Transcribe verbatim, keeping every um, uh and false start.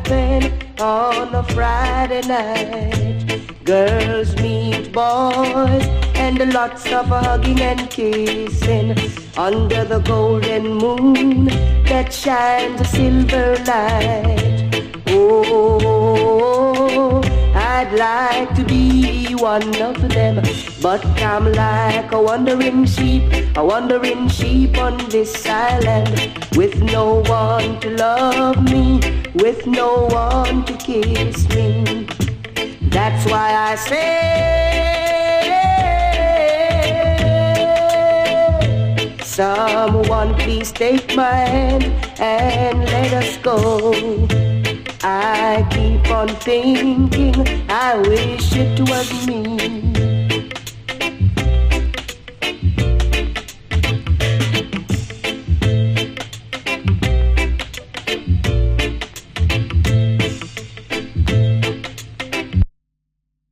open on a Friday night. Girls meet boys and lots of hugging and kissing under the golden moon that shines a silver light. Oh, I'd like to be one of them, but I'm like a wandering sheep, a wandering sheep on this island, with no one to love me, with no one to kiss me. That's why I say, someone please take my hand and let us go. I keep on thinking, I wish it was me.